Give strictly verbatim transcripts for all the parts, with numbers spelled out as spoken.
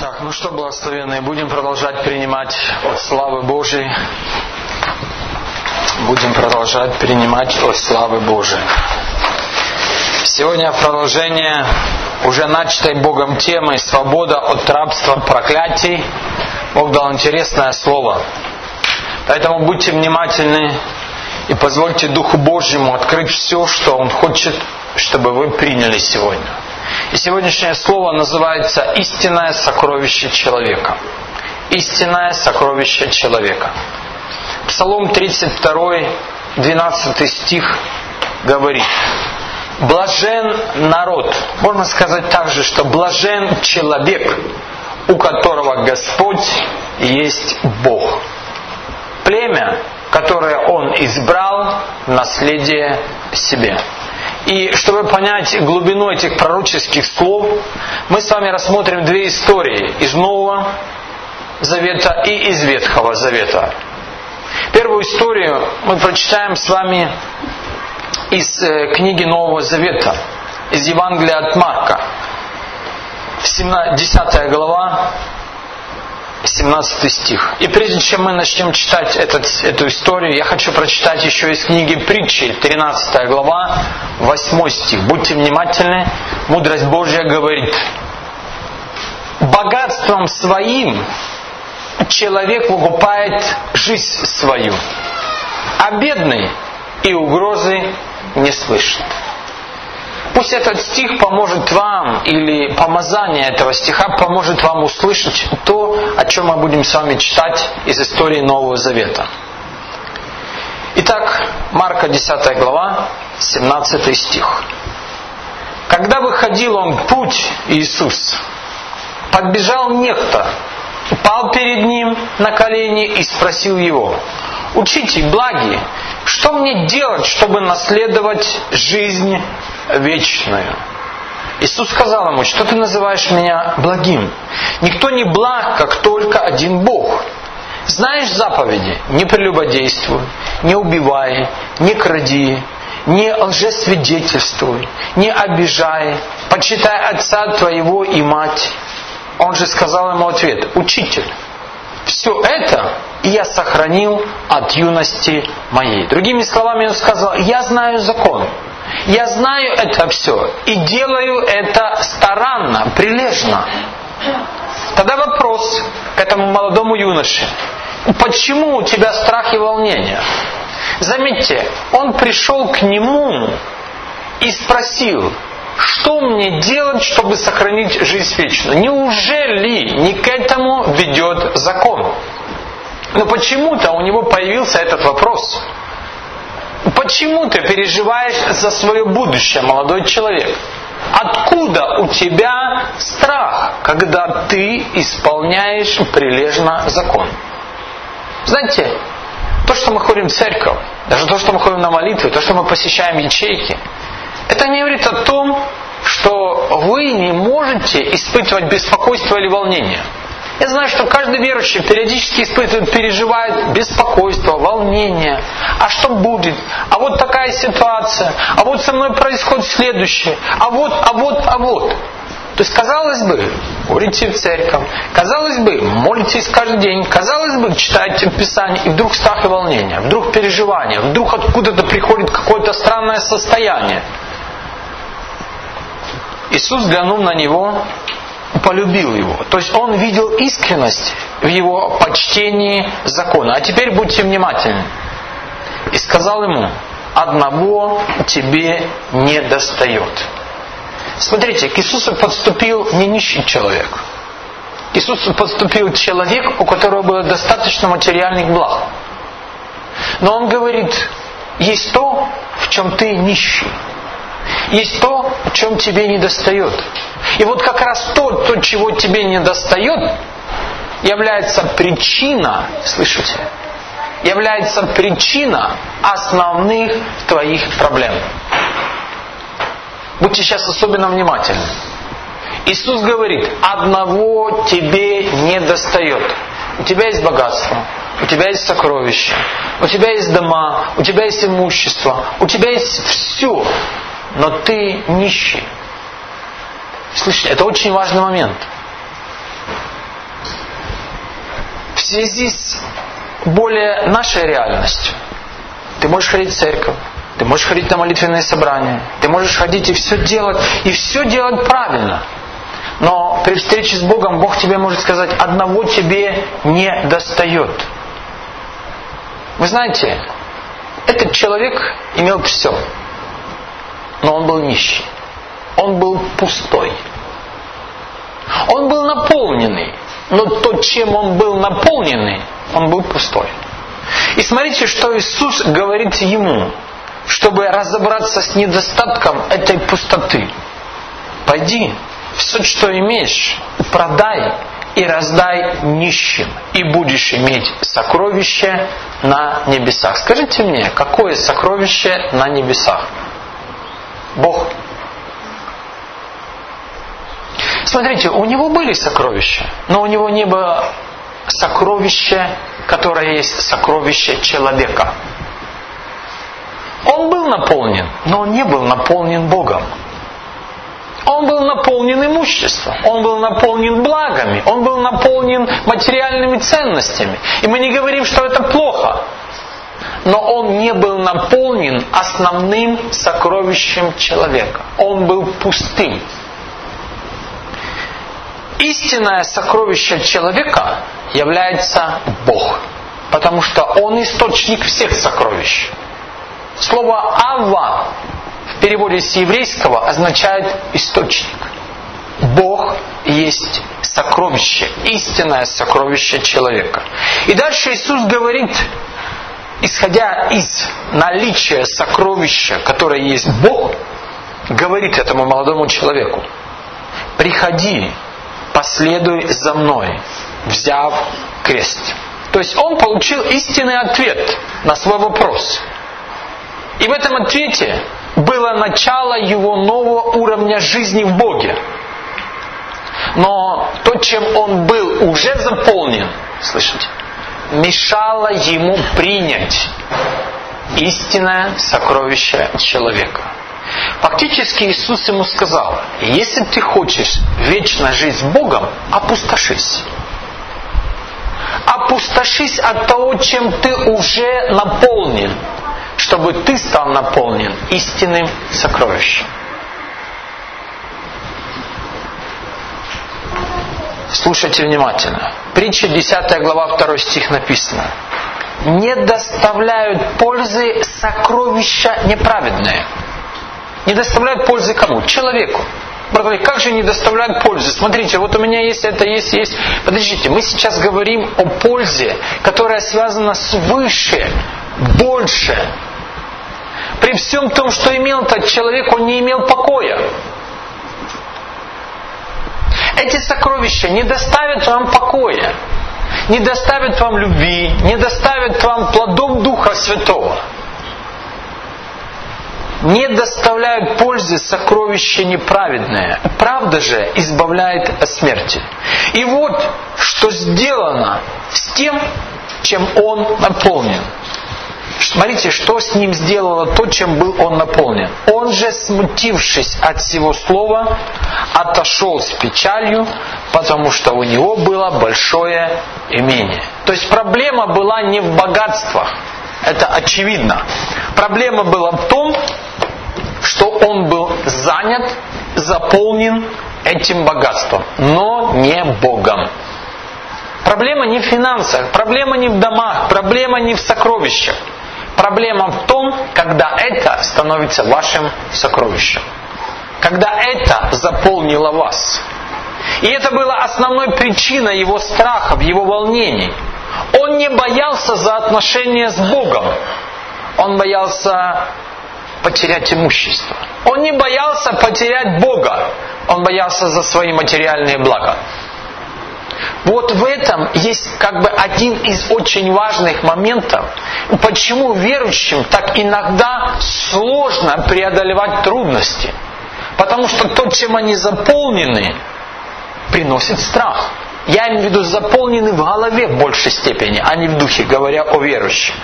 Так, ну что, благословенные, будем продолжать принимать от славы Божией. Будем продолжать принимать от славы Божией. Сегодня продолжение уже начатой Богом темы «Свобода от рабства проклятий». Бог дал интересное слово. Поэтому будьте внимательны и позвольте Духу Божьему открыть все, что Он хочет, чтобы вы приняли сегодня. И сегодняшнее слово называется «Истинное сокровище человека». Истинное сокровище человека. Псалом тридцать два, двенадцатый стих говорит: «Блажен народ». Можно сказать также, что блажен человек, у которого Господь есть Бог. Племя, которое Он избрал в наследие себе. И чтобы понять глубину этих пророческих слов, мы с вами рассмотрим две истории из Нового Завета и из Ветхого Завета. Первую историю мы прочитаем с вами из книги Нового Завета, из Евангелия от Марка, десятая глава, семнадцатый стих. И прежде чем мы начнем читать этот, эту историю, я хочу прочитать еще из книги Притчи, тринадцатая глава, восьмой стих. Будьте внимательны, мудрость Божья говорит: «Богатством своим человек выкупает жизнь свою, а бедный и угрозы не слышит». Пусть этот стих поможет вам, или помазание этого стиха поможет вам услышать то, о чем мы будем с вами читать из истории Нового Завета. Итак, Марка десятая глава, семнадцатый стих. «Когда выходил он в путь, Иисус, подбежал некто, упал перед ним на колени и спросил его: „Учитель благий, что мне делать, чтобы наследовать жизнь вечную?“ Иисус сказал ему: „Что ты называешь меня благим? Никто не благ, как только один Бог. Знаешь заповеди: не прелюбодействуй, не убивай, не кради, не лжесвидетельствуй, не обижай, почитай отца твоего и мать“. Он же сказал ему ответ: „Учитель, все это я сохранил от юности моей“. Другими словами, он сказал: „Я знаю закон, я знаю это все и делаю это старанно, прилежно“. Тогда вопрос к этому молодому юноше: почему у тебя страх и волнение? Заметьте, он пришел к нему и спросил: что мне делать, чтобы сохранить жизнь вечную? Неужели не к этому ведет закон? Но почему-то у него появился этот вопрос. Почему ты переживаешь за свое будущее, молодой человек? Откуда у тебя страх, когда ты исполняешь прилежно закон? Знаете, то, что мы ходим в церковь, даже то, что мы ходим на молитвы, то, что мы посещаем ячейки, это не говорит о том, что вы не можете испытывать беспокойство или волнение. Я знаю, что каждый верующий периодически испытывает, переживает беспокойство, волнение. А что будет? А вот такая ситуация. А вот со мной происходит следующее. А вот, а вот, а вот. То есть, казалось бы, ходите в церковь, казалось бы, молитесь каждый день, казалось бы, читаете Писание, и вдруг страх и волнение, вдруг переживание, вдруг откуда-то приходит какое-то странное состояние. Иисус взглянул на него, полюбил его. То есть он видел искренность в его почтении закона. А теперь будьте внимательны. И сказал ему: „Одного тебе не достает“. Смотрите, к Иисусу подступил не нищий человек. К Иисусу подступил человек, у которого было достаточно материальных благ. Но он говорит: есть то, в чем ты нищий. Есть то, в чем тебе не достает. И вот как раз то, то, чего тебе не достает, является причина, слышите, является причина основных твоих проблем. Будьте сейчас особенно внимательны. Иисус говорит: „Одного тебе не достает“. У тебя есть богатство, у тебя есть сокровища, у тебя есть дома, у тебя есть имущество, у тебя есть все, но ты нищий. Слышите, это очень важный момент. связи с более нашей реальностью. Ты можешь ходить в церковь, ты можешь ходить на молитвенные собрания, ты можешь ходить и все делать, и все делать правильно. Но при встрече с Богом Бог тебе может сказать: одного тебе не достает. Вы знаете, этот человек имел все, но он был нищий. Он был пустой. Он был наполненный, но то, чем он был наполненный, он был пустой. И смотрите, что Иисус говорит ему, чтобы разобраться с недостатком этой пустоты. Пойди, все, что имеешь, продай и раздай нищим, и будешь иметь сокровище на небесах. Скажите мне, какое сокровище на небесах? Бог. Смотрите, у него были сокровища, но у него не было сокровища, которое есть сокровище человека. Он был наполнен, но он не был наполнен Богом. Он был наполнен имуществом, он был наполнен благами, он был наполнен материальными ценностями. И мы не говорим, что это плохо. Но он не был наполнен основным сокровищем человека. Он был пустым. Истинное сокровище человека является Бог, потому что Он источник всех сокровищ. Слово «Авва» в переводе с еврейского означает источник. Бог есть сокровище, истинное сокровище человека. И дальше Иисус говорит, исходя из наличия сокровища, которое есть Бог, говорит этому молодому человеку: приходи, последуй за мной, взяв крест. То есть он получил истинный ответ на свой вопрос. И в этом ответе было начало его нового уровня жизни в Боге. Но то, чем он был уже заполнен, слышите, мешало ему принять истинное сокровище человека. Фактически Иисус ему сказал: если ты хочешь вечно жить с Богом, опустошись. Опустошись от того, чем ты уже наполнен, чтобы ты стал наполнен истинным сокровищем. Слушайте внимательно. Притча десятая глава второй стих написано: не доставляют пользы сокровища неправедные. Не доставляют пользы кому? Человеку. Братья, как же не доставляют пользы? Смотрите, вот у меня есть это, есть, есть. Подождите, мы сейчас говорим о пользе, которая связана с выше, больше. При всем том, что имел этот человек, он не имел покоя. Эти сокровища не доставят вам покоя, не доставят вам любви, не доставят вам плодов Духа Святого. Не доставляют пользы сокровища неправедное. Правда же избавляет от смерти. И вот, что сделано с тем, чем он наполнен. Смотрите, что с ним сделало то, чем был он наполнен. Он же, смутившись от всего слова, отошел с печалью, потому что у него было большое имение. То есть проблема была не в богатствах. Это очевидно. Проблема была в том, что он был занят, заполнен этим богатством, но не Богом. Проблема не в финансах, проблема не в домах, проблема не в сокровищах. Проблема в том, когда это становится вашим сокровищем. Когда это заполнило вас. И это была основной причиной его страхов, его волнений. Он не боялся за отношения с Богом. Он боялся потерять имущество. Он не боялся потерять Бога. Он боялся за свои материальные блага. Вот в этом есть как бы один из очень важных моментов, почему верующим так иногда сложно преодолевать трудности. Потому что то, чем они заполнены, приносит страх. Я имею в виду заполнены в голове в большей степени, а не в духе, говоря о верующих.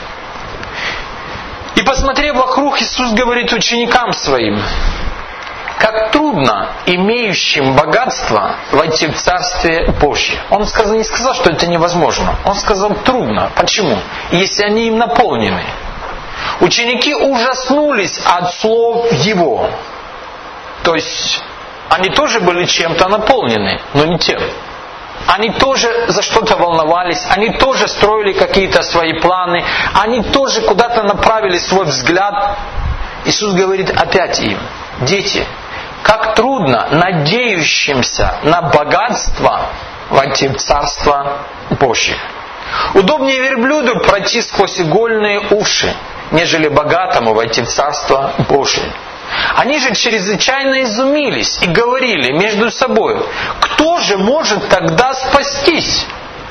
И посмотрев вокруг, Иисус говорит ученикам своим: как трудно имеющим богатство войти в Царствие Божье. Он сказал, не сказал, что это невозможно. Он сказал, трудно. Почему? Если они им наполнены. Ученики ужаснулись от слов Его. То есть, они тоже были чем-то наполнены, но не тем. Они тоже за что-то волновались, они тоже строили какие-то свои планы, они тоже куда-то направили свой взгляд. Иисус говорит опять им: дети, как трудно надеющимся на богатство войти в Царство Божье. Удобнее верблюду пройти сквозь игольные уши, нежели богатому войти в Царство Божие. Они же чрезвычайно изумились и говорили между собой: кто же может тогда спастись?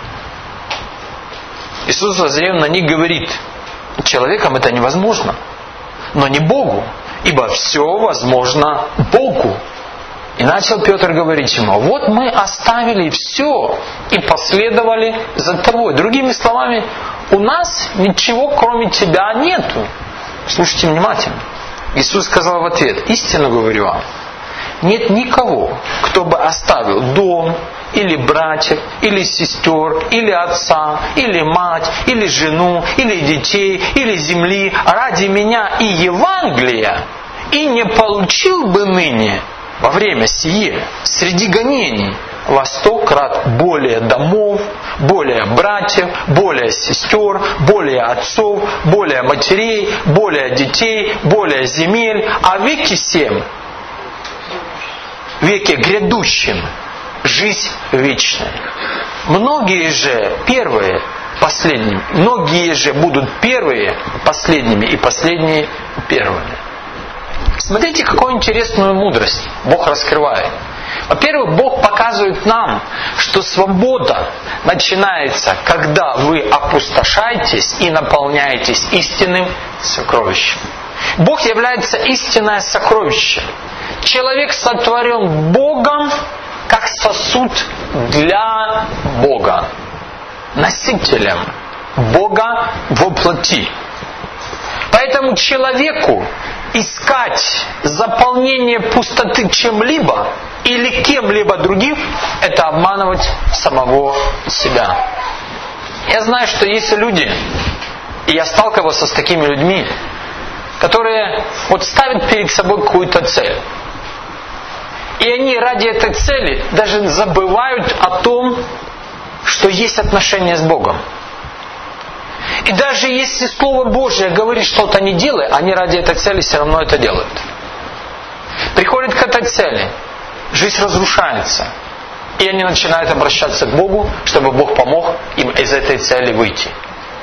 Иисус, воззрев на них, говорит: человеком это невозможно, но не Богу, ибо все возможно Богу. И начал Петр говорить ему: вот мы оставили все и последовали за тобой. Другими словами, у нас ничего кроме тебя нету. Слушайте внимательно. Иисус сказал в ответ: истинно говорю вам, нет никого, кто бы оставил дом, или братьев, или сестер, или отца, или мать, или жену, или детей, или земли ради меня и Евангелия, и не получил бы ныне во время сие среди гонений во сто крат более домов, более братьев, более сестер, более отцов, более матерей, более детей, более земель, а веки семь, веке грядущем, жизнь вечная. Многие же первые последними, многие же будут первые последними, и последние первыми. Смотрите, какую интересную мудрость Бог раскрывает. Во-первых, Бог показывает нам, что свобода начинается, когда вы опустошаетесь и наполняетесь истинным сокровищем. Бог является истинное сокровище. Человек сотворен Богом как сосуд для Бога, носителем Бога во плоти. Поэтому человеку искать заполнение пустоты чем-либо или кем-либо другим — это обманывать самого себя. Я знаю, что есть люди, и я сталкивался с такими людьми, которые вот ставят перед собой какую-то цель. И они ради этой цели даже забывают о том, что есть отношения с Богом. И даже если Слово Божие говорит что-то не делай, они ради этой цели все равно это делают. Приходят к этой цели, жизнь разрушается, и они начинают обращаться к Богу, чтобы Бог помог им из этой цели выйти.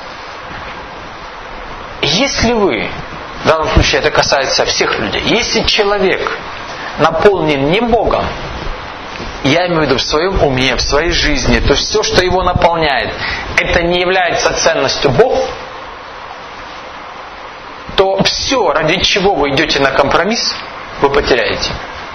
Если вы, в данном случае это касается всех людей, если человек наполнен не Богом, я имею в виду в своем уме, в своей жизни, то есть все, что его наполняет, это не является ценностью Бога, то все, ради чего вы идете на компромисс, вы потеряете.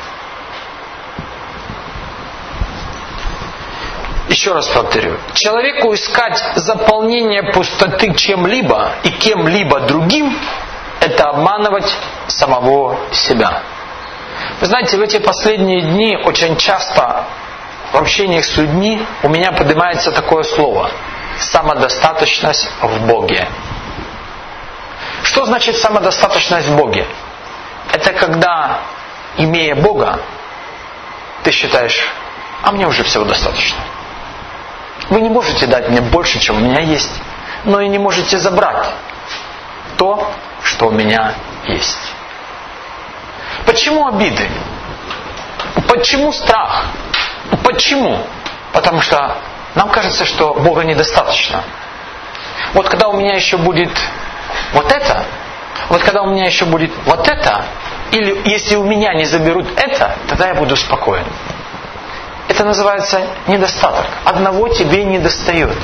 Еще раз повторю. Человеку искать заполнение пустоты чем-либо и кем-либо другим — это обманывать самого себя. Вы знаете, в эти последние дни очень часто в общениях с людьми у меня поднимается такое слово — самодостаточность в Боге. Что значит самодостаточность в Боге? Это когда, имея Бога, ты считаешь: а мне уже всего достаточно. Вы не можете дать мне больше, чем у меня есть, но и не можете забрать то, что у меня есть. Почему обиды? Почему страх? Почему? Потому что нам кажется, что Бога недостаточно. Вот когда у меня еще будет вот это, вот когда у меня еще будет вот это, или если у меня не заберут это, тогда я буду спокоен. Это называется недостаток. Одного тебе не достает.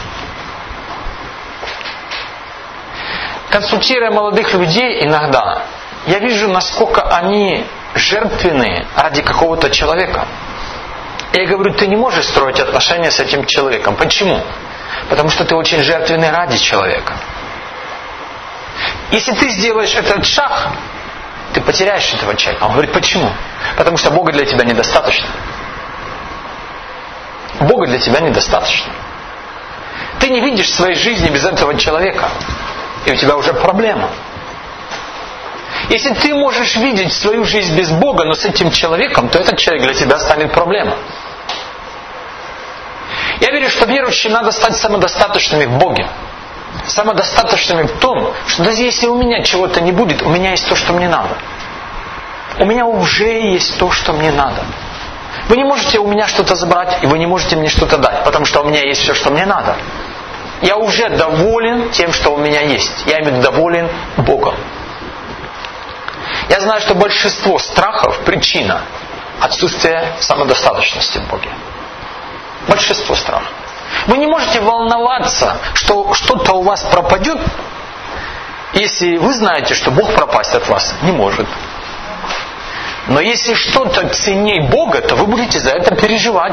Консультируя молодых людей иногда, я вижу, насколько они жертвенны ради какого-то человека. Я говорю: ты не можешь строить отношения с этим человеком. Почему? Потому что ты очень жертвенный ради человека. Если ты сделаешь этот шаг, ты потеряешь этого человека. Он говорит: почему? Потому что Бога для тебя недостаточно. Бога для тебя недостаточно. Ты не видишь своей жизни без этого человека. И у тебя уже проблема. Если ты можешь видеть свою жизнь без Бога, но с этим человеком, то этот человек для тебя станет проблемой. Я верю, что верующим надо стать самодостаточными в Боге. Самодостаточными в том, что даже если у меня чего-то не будет, у меня есть то, что мне надо. У меня уже есть то, что мне надо. Вы не можете у меня что-то забрать, и вы не можете мне что-то дать, потому что у меня есть все, что мне надо. Я уже доволен тем, что у меня есть. Я именно доволен Богом. Я знаю, что большинство страхов – причина отсутствия самодостаточности в Боге. Большинство страхов. Вы не можете волноваться, что что-то у вас пропадет, если вы знаете, что Бог пропасть от вас не может. Но если что-то ценней Бога, то вы будете за это переживать.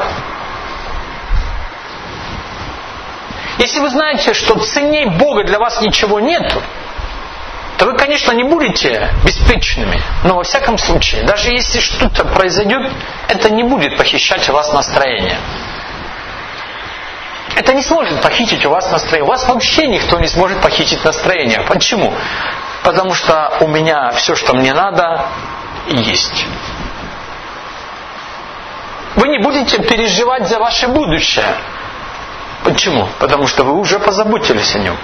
Если вы знаете, что ценней Бога для вас ничего нет, то вы, конечно, не будете беспечными. Но во всяком случае, даже если что-то произойдет, это не будет похищать у вас настроение. Это не сможет похитить у вас настроение. У вас вообще никто не сможет похитить настроение. Почему? Потому что у меня все, что мне надо, есть. Вы не будете переживать за ваше будущее. Почему? Потому что вы уже позаботились о нем.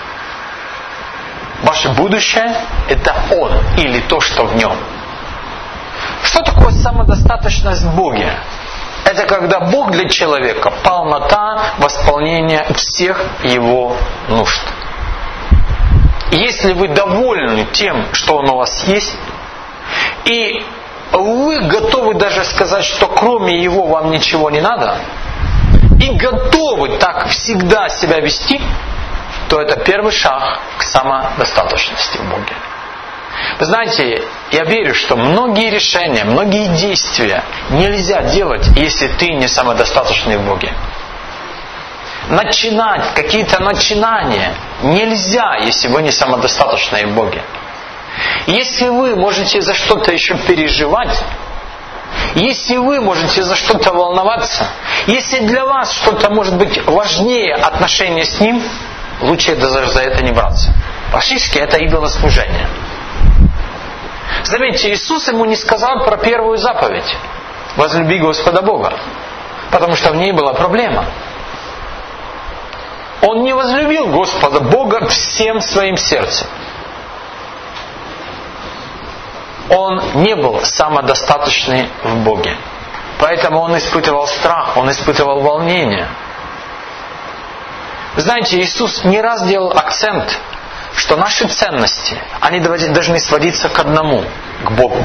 Ваше будущее – это Он или то, что в Нем. Что такое самодостаточность в Боге? Это когда Бог для человека – полнота восполнения всех его нужд. Если вы довольны тем, что он у вас есть, и вы готовы даже сказать, что кроме его вам ничего не надо, и готовы так всегда себя вести, то это первый шаг к самодостаточности в Боге. Вы знаете, я верю, что многие решения, многие действия нельзя делать, если ты не самодостаточный в Боге. Начинать какие-то начинания нельзя, если вы не самодостаточны в Боге. Если вы можете за что-то еще переживать, если вы можете за что-то волноваться, если для вас что-то может быть важнее отношения с Ним, лучше даже за это не браться. Фактически это идолослужение. Заметьте, Иисус ему не сказал про первую заповедь. Возлюби Господа Бога. Потому что в ней была проблема. Он не возлюбил Господа Бога всем своим сердцем. Он не был самодостаточный в Боге. Поэтому он испытывал страх, он испытывал волнение. Знаете, Иисус не раз делал акцент, что наши ценности, они должны сводиться к одному, к Богу.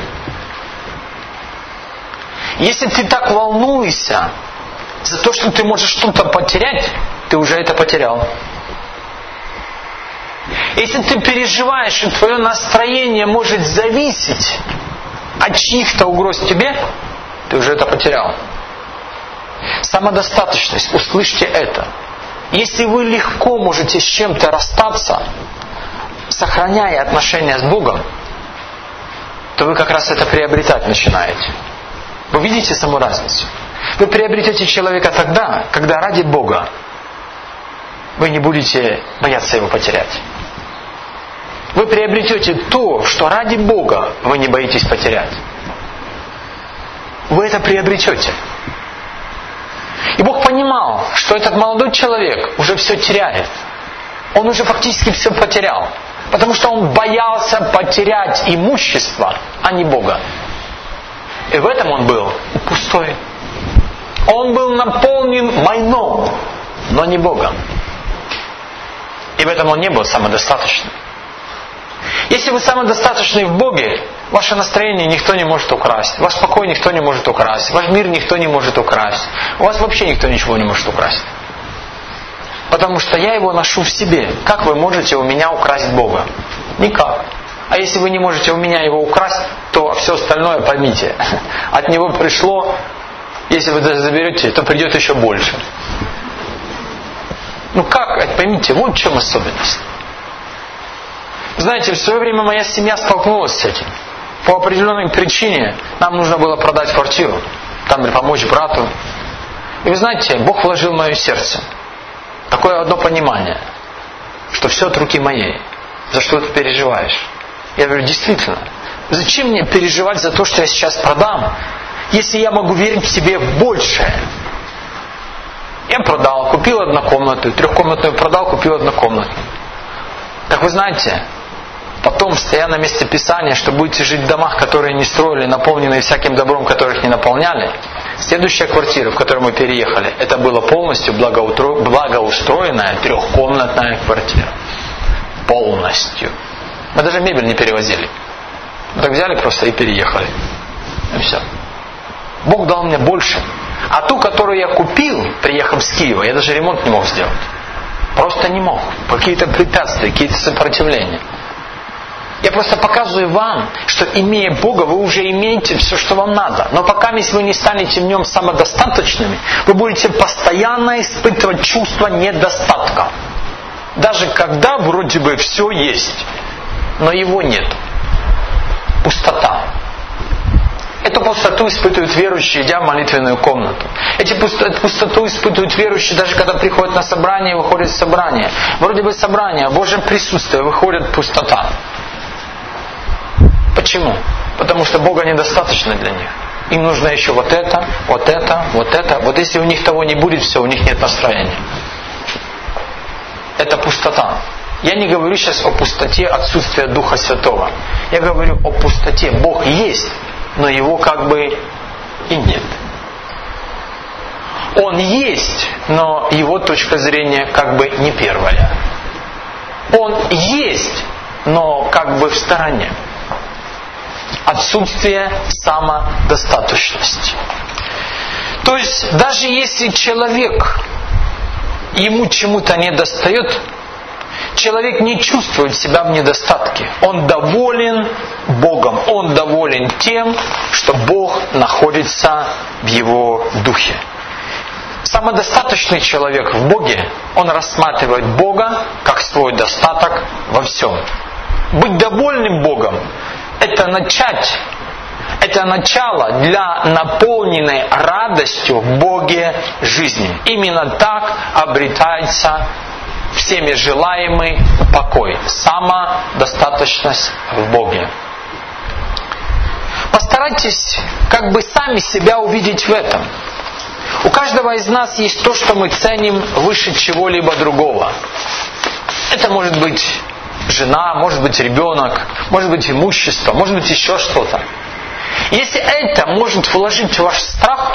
Если ты так волнуешься за то, что ты можешь что-то потерять, ты уже это потерял. Если ты переживаешь, что твое настроение может зависеть от чьих-то угроз тебе, ты уже это потерял. Самодостаточность, услышьте это. Если вы легко можете с чем-то расстаться, сохраняя отношения с Богом, то вы как раз это приобретать начинаете. Вы видите саму разницу? Вы приобретете человека тогда, когда ради Бога вы не будете бояться его потерять. Вы приобретете то, что ради Бога вы не боитесь потерять. Вы это приобретете. И Бог понимал, что этот молодой человек уже все теряет. Он уже фактически все потерял. Потому что он боялся потерять имущество, а не Бога. И в этом он был пустой. Он был наполнен майном, но не Богом. И в этом он не был самодостаточным. Если вы самодостаточны в Боге, ваше настроение никто не может украсть. Ваш покой никто не может украсть. Ваш мир никто не может украсть. У вас вообще никто ничего не может украсть. Потому что я его ношу в себе. Как вы можете у меня украсть Бога? Никак. А если вы не можете у меня его украсть, то все остальное поймите. От него пришло, если вы даже заберете, то придет еще больше. Ну как? Поймите, вот в чем особенность. Знаете, в свое время моя семья столкнулась с этим. по определенной причине нам нужно было продать квартиру, там или помочь брату. И вы знаете, Бог вложил в мое сердце такое одно понимание, что все от руки моей. За что ты переживаешь? Я говорю, действительно, зачем мне переживать за то, что я сейчас продам, если я могу верить в себе в большее? Я продал, купил однокомнатную, трехкомнатную продал, купил однокомнатную. Так вы знаете, потом, стоя на месте Писания, что будете жить в домах, которые не строили, наполненные всяким добром, которых не наполняли, следующая квартира, в которую мы переехали, это была полностью благоустро... благоустроенная трехкомнатная квартира. Полностью. Мы даже мебель не перевозили. Мы так взяли просто и переехали. И все. Бог дал мне больше. А ту, которую я купил, приехав с Киева, я даже ремонт не мог сделать. Просто не мог. Какие-то препятствия, какие-то сопротивления. Я просто показываю вам, что имея Бога, вы уже имеете все, что вам надо. Но пока если вы не станете в нем самодостаточными, вы будете постоянно испытывать чувство недостатка. Даже когда вроде бы все есть, но его нет. Пустота. Эту пустоту испытывают верующие, идя в молитвенную комнату. Эти пустоту, пустоту испытывают верующие, даже когда приходят на собрание и выходят с собрания. Вроде бы собрание, Божье присутствие, выходит пустота. Почему? Потому что Бога недостаточно для них. Им нужно еще вот это, вот это, вот это. Вот если у них того не будет, все, у них нет настроения. Это пустота. Я не говорю сейчас о пустоте отсутствия Духа Святого. Я говорю о пустоте. Бог есть, но Его как бы и нет. Он есть, но Его точка зрения как бы не первая. Он есть, но как бы в стороне. Отсутствие самодостаточности. То есть, даже если человек, ему чему-то недостает, человек не чувствует себя в недостатке. Он доволен Богом. Он доволен тем, что Бог находится в его духе. Самодостаточный человек в Боге, он рассматривает Бога как свой достаток во всем. Быть довольным Богом – это начать, это начало для наполненной радостью в Боге жизни. Именно так обретается всеми желаемый покой, самодостаточность в Боге. Постарайтесь как бы сами себя увидеть в этом. У каждого из нас есть то, что мы ценим выше чего-либо другого. Это может быть жена, может быть ребенок, может быть имущество, может быть еще что-то. Если это может вложить в ваш страх,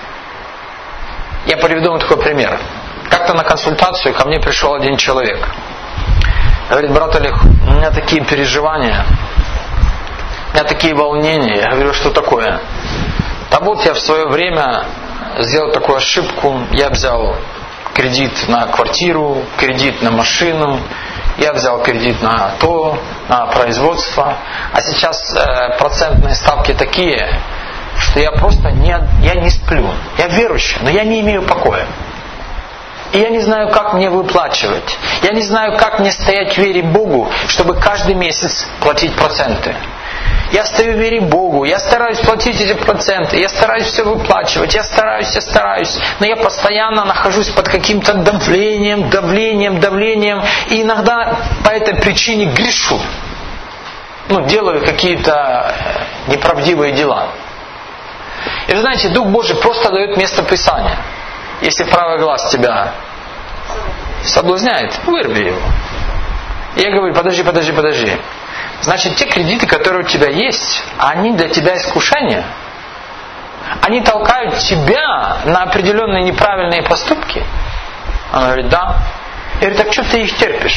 я приведу вам такой пример. Как-то на консультацию ко мне пришел один человек. Говорит, брат Олег, у меня такие переживания, у меня такие волнения. Я говорю, что такое? Да вот я в свое время сделал такую ошибку. Я взял кредит на квартиру, кредит на машину, я взял кредит на то, на производство. А сейчас э, процентные ставки такие, что я просто не, я не сплю. Я верующий, но я не имею покоя. И я не знаю, как мне выплачивать. Я не знаю, как мне стоять в вере Богу, чтобы каждый месяц платить проценты. Я стою в вере Богу, я стараюсь платить эти проценты, я стараюсь все выплачивать, я стараюсь, я стараюсь, но я постоянно нахожусь под каким-то давлением, давлением, давлением, и иногда по этой причине грешу. Ну, делаю какие-то неправдивые дела. И вы знаете, Дух Божий просто дает место Писания. Если правый глаз тебя соблазняет, вырви его. И я говорю, подожди, подожди, подожди. Значит, те кредиты, которые у тебя есть, они для тебя искушение. Они толкают тебя на определенные неправильные поступки. Он говорит, да. Я говорю, так что ты их терпишь?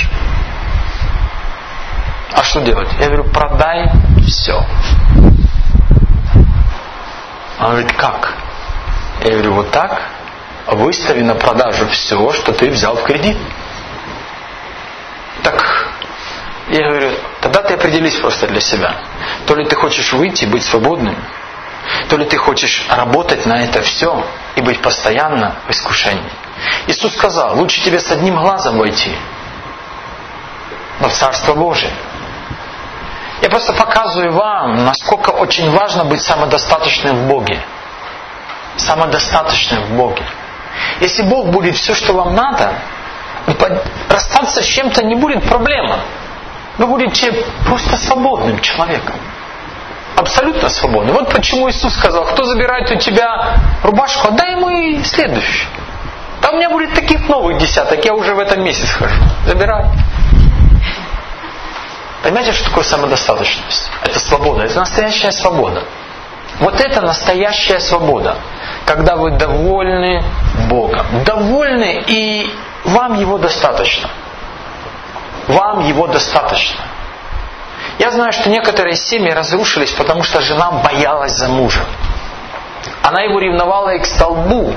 А что делать? Я говорю, продай все. Он говорит, как? Я говорю, вот так. Выстави на продажу все, что ты взял в кредит. Так, я говорю, тогда ты определись просто для себя. То ли ты хочешь выйти и быть свободным, то ли ты хочешь работать на это все и быть постоянно в искушении. Иисус сказал, лучше тебе с одним глазом войти, но в Царство Божие. Я просто показываю вам, насколько очень важно быть самодостаточным в Боге. Самодостаточным в Боге. Если Бог будет все, что вам надо, расстаться с чем-то не будет проблема. Вы будете просто свободным человеком. Абсолютно свободным. Вот почему Иисус сказал: кто забирает у тебя рубашку, отдай ему и следующую. Там у меня будет таких новых десяток, я уже в этом месяц хожу. Забирай. Понимаете, что такое самодостаточность? Это свобода, это настоящая свобода. Вот это настоящая свобода. Когда вы довольны Богом. Довольны, и вам Его достаточно. Вам Его достаточно. Я знаю, что некоторые семьи разрушились, потому что жена боялась за мужа. Она его ревновала и к столбу.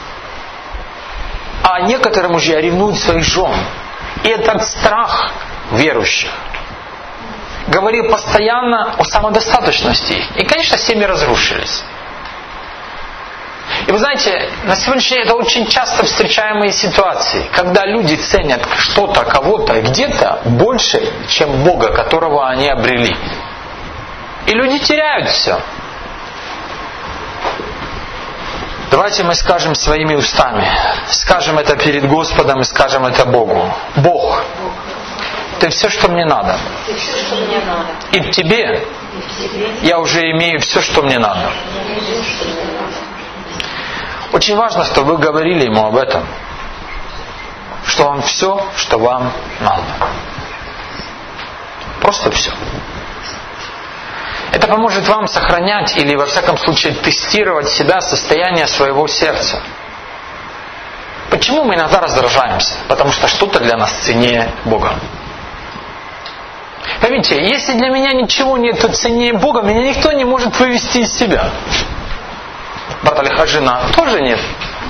А некоторые мужья ревнуют своих жен. И этот страх верующих говорил постоянно о самодостаточности. И, конечно, семьи разрушились. И вы знаете, на сегодняшний день это очень часто встречаемые ситуации, когда люди ценят что-то, кого-то, где-то больше, чем Бога, которого они обрели. И люди теряют все. Давайте мы скажем своими устами. Скажем это перед Господом и скажем это Богу. Бог, Ты все, что мне надо. И в Тебе я уже имею все, что мне надо. Очень важно, чтобы вы говорили Ему об этом. Что вам все, что вам надо. Просто все. Это поможет вам сохранять или, во всяком случае, тестировать себя, состояние своего сердца. Почему мы иногда раздражаемся? Потому что что-то для нас ценнее Бога. Поймите, если для меня ничего нет ценнее Бога, меня никто не может вывести из себя. Брат Алиха, жена тоже нет.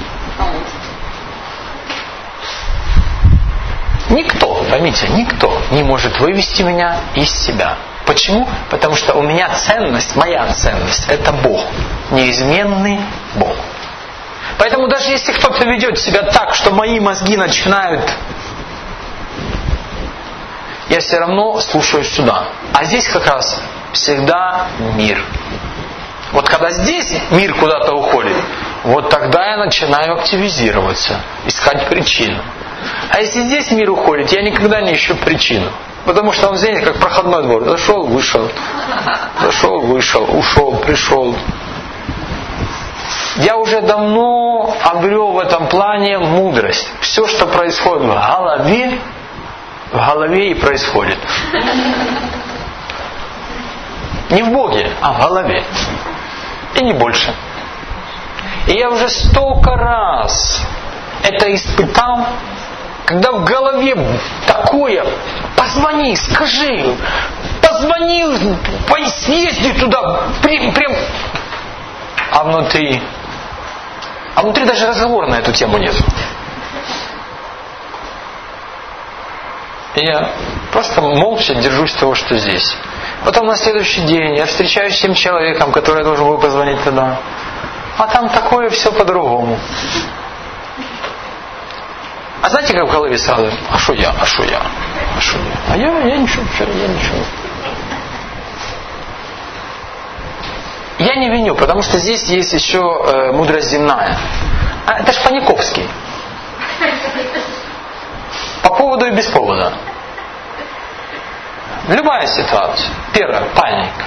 Никто, поймите, никто не может вывести меня из себя. Почему? Потому что у меня ценность, моя ценность, это Бог. Неизменный Бог. Поэтому даже если кто-то ведет себя так, что мои мозги начинают, я все равно слушаюсь сюда. А здесь как раз всегда мир. Вот когда здесь мир куда-то уходит, вот тогда я начинаю активизироваться, искать причину. А если здесь мир уходит, я никогда не ищу причину. Потому что он здесь как проходной двор. Зашел, вышел. Зашел, вышел. Ушел, пришел. Я уже давно обрел в этом плане мудрость. Все, что происходит в голове, в голове и происходит. Не в Боге, а в голове. И не больше. И я уже столько раз это испытал, когда в голове такое: позвони, скажи, позвони, съезди туда, прям, прям. А внутри, а внутри даже разговора на эту тему нет. И я просто молча держусь того, что здесь. Потом на следующий день я встречаюсь с тем человеком, который должен был позвонить туда. А там такое все по-другому. А знаете, как в голове сразу? А что я? А что я? А что я? А я, я ничего, я ничего. Я не виню, потому что здесь есть еще э, мудрость земная. А, это ж Паниковский. По поводу и без повода. Любая ситуация. Первое, паника.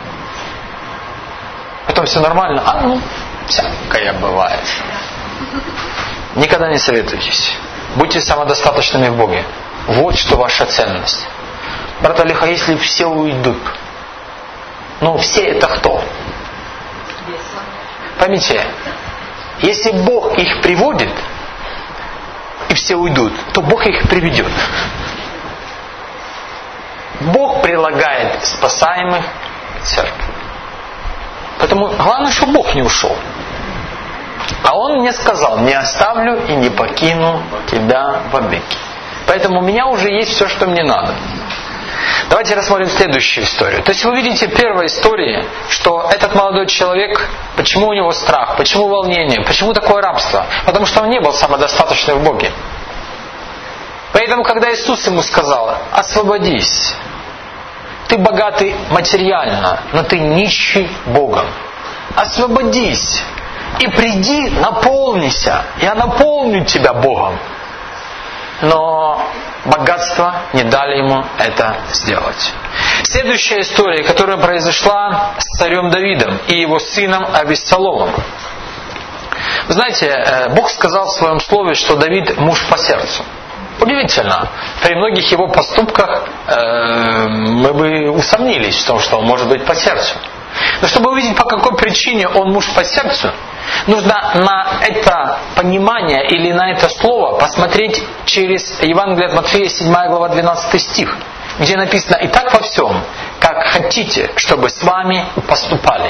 Потом все нормально. А ну, всякое бывает. Никогда не советуйтесь. Будьте самодостаточными в Боге. Вот что ваша ценность. Брат Алиха, если все уйдут, ну все это кто? Поймите, если Бог их приводит, и все уйдут, то Бог их приведет. Бог прилагает спасаемых к церкви. Поэтому главное, чтобы Бог не ушел. А Он мне сказал: не оставлю и не покину тебя вовеки. Поэтому у меня уже есть все, что мне надо. Давайте рассмотрим следующую историю. То есть вы видите в первой истории, что этот молодой человек, почему у него страх, почему волнение, почему такое рабство? Потому что он не был самодостаточный в Боге. Поэтому, когда Иисус ему сказал: освободись, Ты богатый материально, но ты нищий Богом. Освободись и приди, наполнися. Я наполню тебя Богом. Но богатство не дали ему это сделать. Следующая история, которая произошла с царем Давидом и его сыном Авессаломом. Вы знаете, Бог сказал в своем слове, что Давид муж по сердцу. Удивительно. При многих его поступках э, мы бы усомнились в том, что он может быть по сердцу. Но чтобы увидеть, по какой причине он муж по сердцу, нужно на это понимание или на это слово посмотреть через Евангелие от Матфея, седьмая глава, двенадцатый стих, где написано: «Итак во всем, как хотите, чтобы с вами поступали».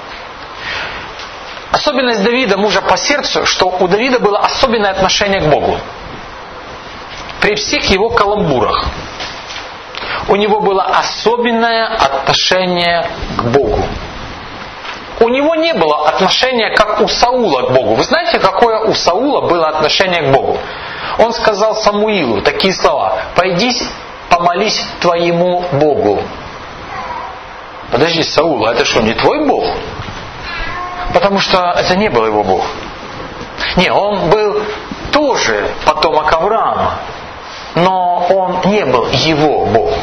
Особенность Давида, мужа по сердцу, что у Давида было особенное отношение к Богу. При всех его каламбурах у него было особенное отношение к Богу. У него не было отношения, как у Саула, к Богу. Вы знаете, какое у Саула было отношение к Богу? Он сказал Самуилу такие слова: «Пойди, помолись твоему Богу». Подожди, Саул, а это что, не твой Бог? Потому что это не был его Бог. Не, он был тоже потомок Авраама, но он не был его Бог.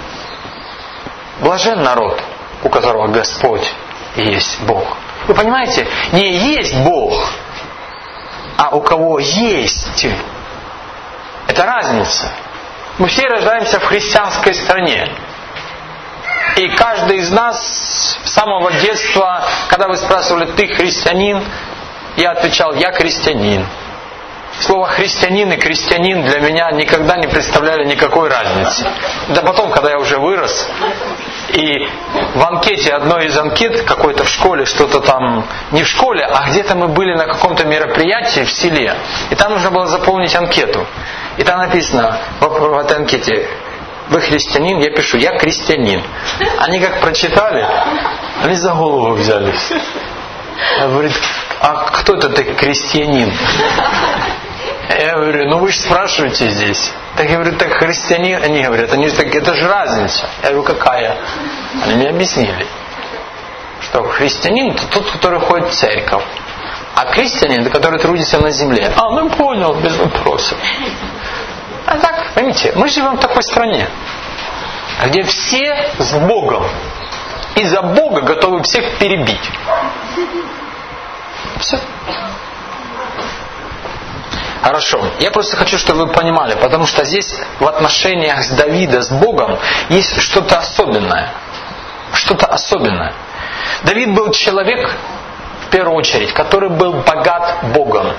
Блажен народ, у которого Господь есть Бог. Вы понимаете, не есть Бог, а у кого есть. Это разница. Мы все рождаемся в христианской стране. И каждый из нас с самого детства, когда вы спрашивали: «Ты христианин?», я отвечал: «Я христианин». Слово «христианин» и «крестьянин» для меня никогда не представляли никакой разницы. Да потом, когда я уже вырос, и в анкете, одной из анкет, какой-то в школе, что-то там, не в школе, а где-то мы были на каком-то мероприятии в селе, и там нужно было заполнить анкету. И там написано в, в этой анкете: «Вы христианин?» Я пишу: «Я крестьянин». Они как прочитали, они за голову взялись. Говорит: «А кто это ты крестьянин?» Я говорю: «Ну вы же спрашиваете здесь». Так я говорю: «Так христианин». Они говорят: они так, это же разница. Я говорю: «Какая?» Они мне объяснили, что христианин — это тот, который ходит в церковь, а крестьянин — это который трудится на земле. А, ну понял, без вопросов. А так, поймите, мы живем в такой стране, где все с Богом, и за Бога готовы всех перебить. Все. Хорошо. Я просто хочу, чтобы вы понимали, потому что здесь в отношениях с Давида, с Богом, есть что-то особенное. Что-то особенное. Давид был человек, в первую очередь, который был богат Богом.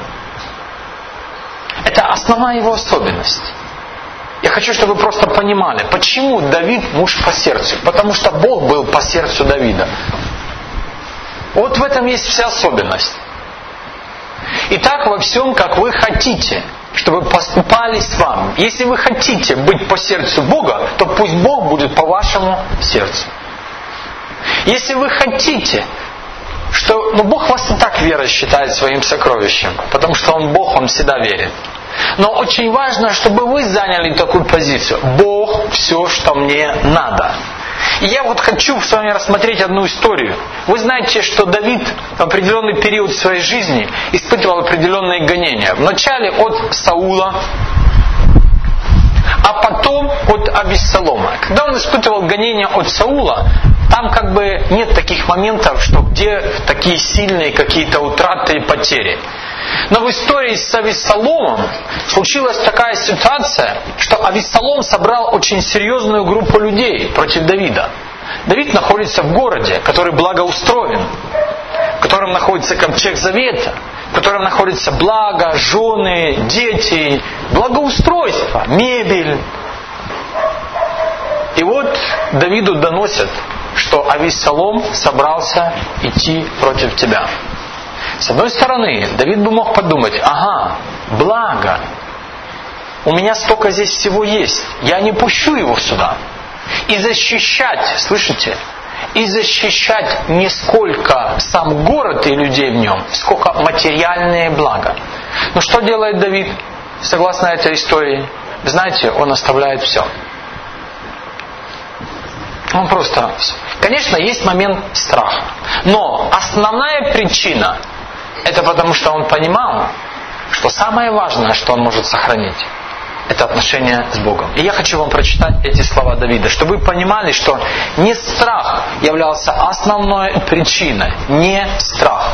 Это основная его особенность. Я хочу, чтобы вы просто понимали, почему Давид муж по сердцу. Потому что Бог был по сердцу Давида. Вот в этом есть вся особенность. Итак, во всем, как вы хотите, чтобы поступали с вами. Если вы хотите быть по сердцу Бога, то пусть Бог будет по вашему сердцу. Если вы хотите, что... Ну, Бог вас и так верой считает своим сокровищем, потому что Он Бог, Он всегда верит. Но очень важно, чтобы вы заняли такую позицию. Бог все, что мне надо. И я вот хочу с вами рассмотреть одну историю. Вы знаете, что Давид в определенный период своей жизни испытывал определенные гонения. Вначале от Саула, а потом от Авессалома. Когда он испытывал гонения от Саула, там как бы нет таких моментов, что где такие сильные какие-то утраты и потери. Но в истории с Авессаломом случилась такая ситуация, что Авессалом собрал очень серьезную группу людей против Давида. Давид находится в городе, который благоустроен, в котором находится ковчег завета, в котором находится благо, жены, дети, благоустройство, мебель. И вот Давиду доносят, что Авессалом собрался идти против тебя. С одной стороны, Давид бы мог подумать: ага, благо, у меня столько здесь всего есть, я не пущу его сюда. И защищать, слышите, и защищать не сколько сам город и людей в нем, сколько материальные блага. Но что делает Давид, согласно этой истории? Знаете, он оставляет все. Он просто... Конечно, есть момент страха. Но основная причина, это потому что он понимал, что самое важное, что он может сохранить, это отношение с Богом. И я хочу вам прочитать эти слова Давида, чтобы вы понимали, что не страх являлся основной причиной. Не страх.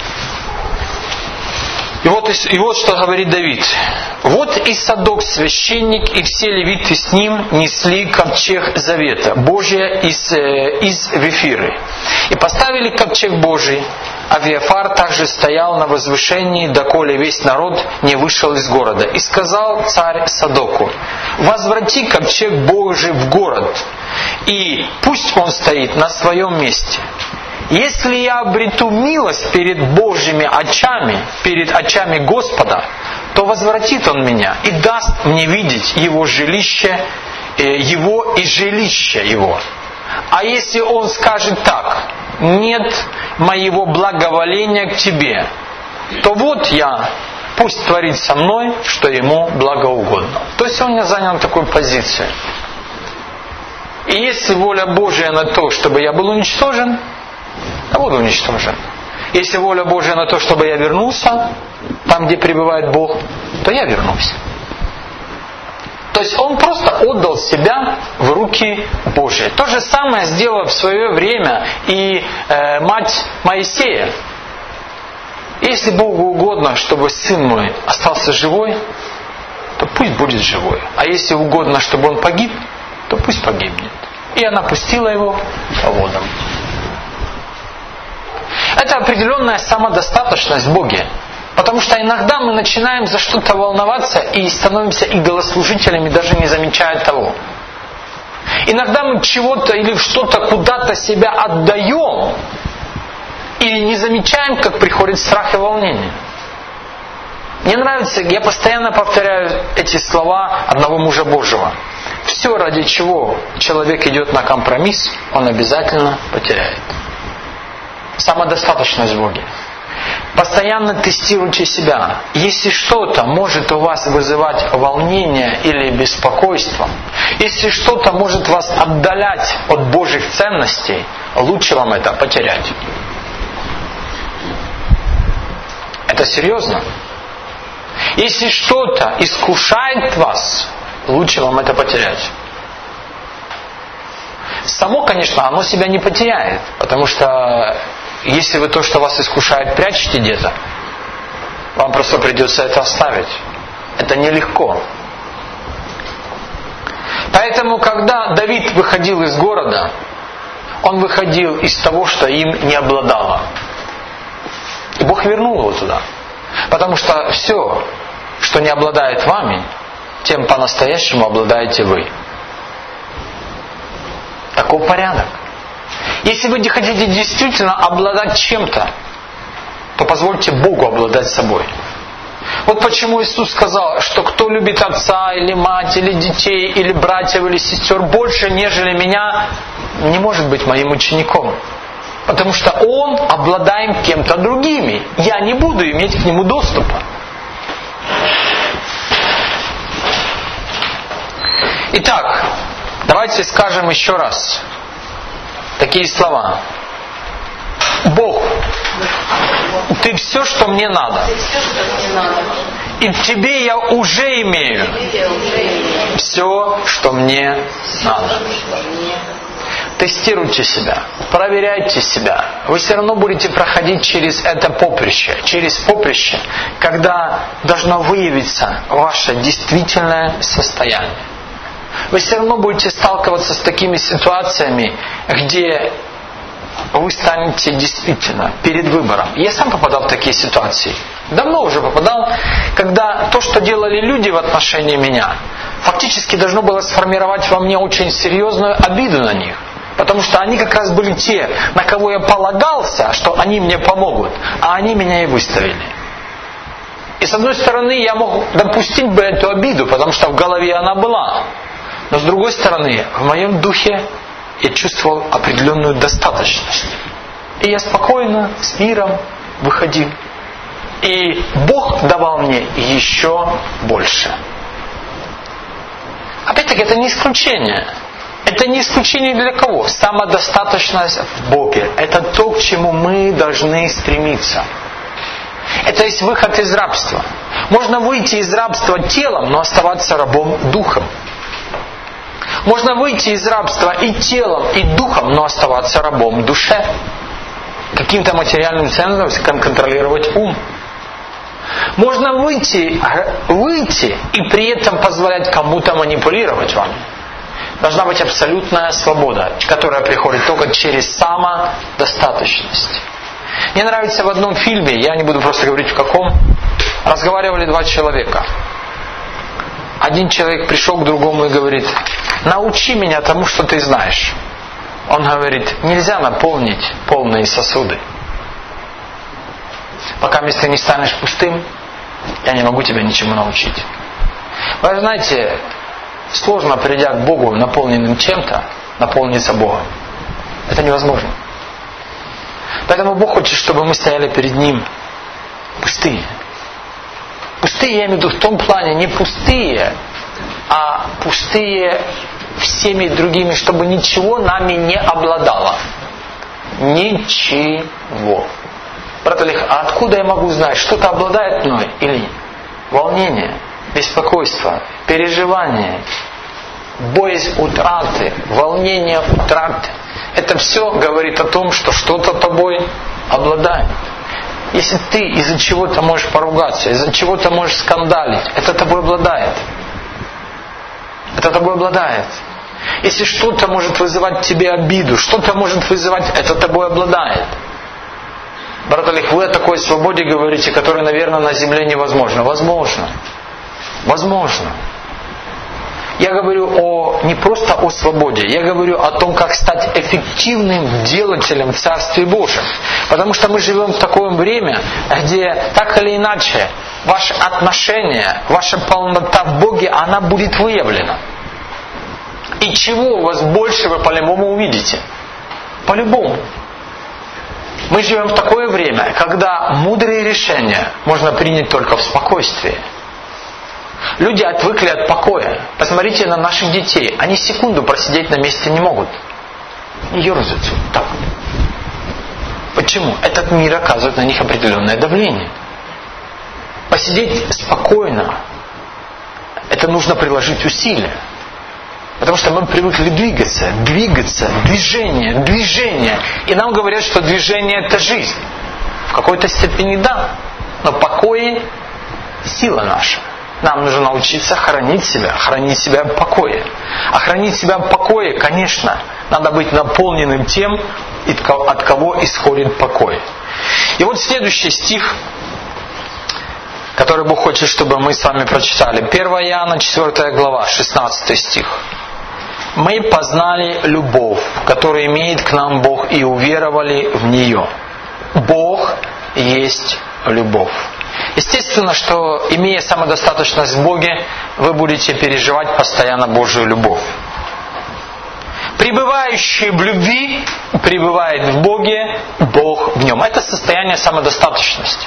И вот, и вот что говорит Давид. «Вот и Садок священник, и все левиты с ним несли ковчег завета Божия из, э, из Вифиры. И поставили ковчег Божий. Авиафар также стоял на возвышении, доколе весь народ не вышел из города. И сказал царь Садоку: возврати ковчег Божий в город, и пусть он стоит на своем месте. Если я обрету милость перед Божьими очами, перед очами Господа, то возвратит он меня и даст мне видеть его жилище, его и жилище его. А если он скажет так: нет моего благоволения к тебе, то вот я, пусть творит со мной, что ему благоугодно». То есть он не занял такую позицию. И если воля Божия на то, чтобы я был уничтожен, я буду уничтожен. Если воля Божия на то, чтобы я вернулся там, где пребывает Бог, то я вернусь. То есть он просто отдал себя в руки Божьи. То же самое сделала в свое время и э, мать Моисея. Если Богу угодно, чтобы сын мой остался живой, то пусть будет живой. А если угодно, чтобы он погиб, то пусть погибнет. И она пустила его по водам. Это определенная самодостаточность в Боге. Потому что иногда мы начинаем за что-то волноваться и становимся идолослужителями, даже не замечая того. Иногда мы чего-то или что-то куда-то себя отдаем и не замечаем, как приходит страх и волнение. Мне нравится, я постоянно повторяю эти слова одного мужа Божьего. Все, ради чего человек идет на компромисс, он обязательно потеряет. Самодостаточность в Боге. Постоянно тестируйте себя. Если что-то может у вас вызывать волнение или беспокойство, если что-то может вас отдалять от Божьих ценностей, лучше вам это потерять. Это серьезно. Если что-то искушает вас, лучше вам это потерять. Само, конечно, оно себя не потеряет, потому что если вы то, что вас искушает, прячете где-то, вам просто придется это оставить. Это нелегко. Поэтому, когда Давид выходил из города, он выходил из того, что им не обладало. И Бог вернул его туда. Потому что все, что не обладает вами, тем по-настоящему обладаете вы. Таков порядок. Если вы хотите действительно обладать чем-то, то позвольте Богу обладать собой. Вот почему Иисус сказал, что кто любит отца или мать, или детей, или братьев, или сестер больше, нежели меня, не может быть моим учеником. Потому что он обладает кем-то другими. Я не буду иметь к нему доступа. Итак, давайте скажем еще раз такие слова. Бог, ты все, что мне надо. И в тебе я уже имею все, что мне надо. Тестируйте себя, проверяйте себя. Вы все равно будете проходить через это поприще, через поприще, когда должно выявиться ваше действительное состояние. Вы все равно будете сталкиваться с такими ситуациями, где вы станете действительно перед выбором. Я сам попадал в такие ситуации. Давно уже попадал, когда то, что делали люди в отношении меня, фактически должно было сформировать во мне очень серьезную обиду на них. Потому что они как раз были те, на кого я полагался, что они мне помогут, а они меня и выставили. И с одной стороны, я мог допустить бы эту обиду, потому что в голове она была. Но с другой стороны, в моем духе я чувствовал определенную достаточность. И я спокойно, с миром выходил. И Бог давал мне еще больше. Опять-таки, это не исключение. Это не исключение для кого? Самодостаточность в Боге. Это то, к чему мы должны стремиться. Это есть выход из рабства. Можно выйти из рабства телом, но оставаться рабом духом. Можно выйти из рабства и телом, и духом, но оставаться рабом душе. Каким-то материальным ценностям контролировать ум. Можно выйти, выйти и при этом позволять кому-то манипулировать вами. Должна быть абсолютная свобода, которая приходит только через самодостаточность. Мне нравится в одном фильме, я не буду просто говорить в каком, разговаривали два человека. Один человек пришел к другому и говорит: научи меня тому, что ты знаешь. Он говорит: нельзя наполнить полные сосуды. Пока ты не станешь пустым, я не могу тебя ничему научить. Вы знаете, сложно, придя к Богу наполненным чем-то, наполниться Богом. Это невозможно. Поэтому Бог хочет, чтобы мы стояли перед Ним пустые. Пустые, я имею в виду в том плане, не пустые, а пустые всеми другими, чтобы ничего нами не обладало. Ничего. Брат Олег, а откуда я могу знать, что-то обладает мной или нет? Волнение, беспокойство, переживание, боязнь утраты, волнение утраты. Это все говорит о том, что что-то тобой обладает. Если ты из-за чего-то можешь поругаться, из-за чего-то можешь скандалить, это тобой обладает. Это тобой обладает. Если что-то может вызывать в тебе обиду, что-то может вызывать, это тобой обладает. Брат Олег, вы о такой свободе говорите, которая, наверное, на земле невозможна. Возможно. Возможно. Я говорю о, не просто о свободе, я говорю о том, как стать эффективным делателем в Царстве Божьем. Потому что мы живем в такое время, где так или иначе ваше отношение, ваша полнота в Боге, она будет выявлена. И чего у вас больше, вы по-любому увидите. По-любому. Мы живем в такое время, когда мудрые решения можно принять только в спокойствии. Люди отвыкли от покоя. Посмотрите на наших детей. Они секунду просидеть на месте не могут. Они ерзаются. Так. Почему? Этот мир оказывает на них определенное давление. Посидеть спокойно, это нужно приложить усилия. Потому что мы привыкли двигаться, двигаться, движение, движение. И нам говорят, что движение это жизнь. В какой-то степени да. Но покой сила наша. Нам нужно научиться хранить себя, хранить себя в покое. А хранить себя в покое, конечно, надо быть наполненным тем, от кого исходит покой. И вот следующий стих, который Бог хочет, чтобы мы с вами прочитали. первое Иоанна, четвёртая глава, шестнадцатый стих. «Мы познали любовь, которую имеет к нам Бог, и уверовали в нее. Бог есть любовь». Естественно, что, имея самодостаточность в Боге, вы будете переживать постоянно Божию любовь. Пребывающий в любви пребывает в Боге, Бог в нем. Это состояние самодостаточности.